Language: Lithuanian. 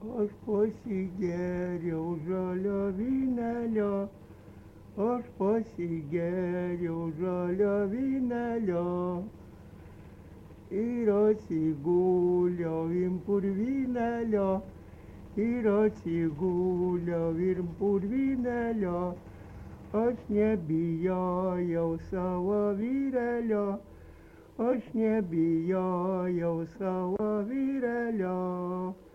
aš pasigėriau žalio vynelio, aš pasigėriau žalio vynelio. Ir atsiguliau ant purvynelio, ir atsiguliau ant purvynelio. Aš nebijojau savo vyrelio, aš nebijojau savo vyrelio.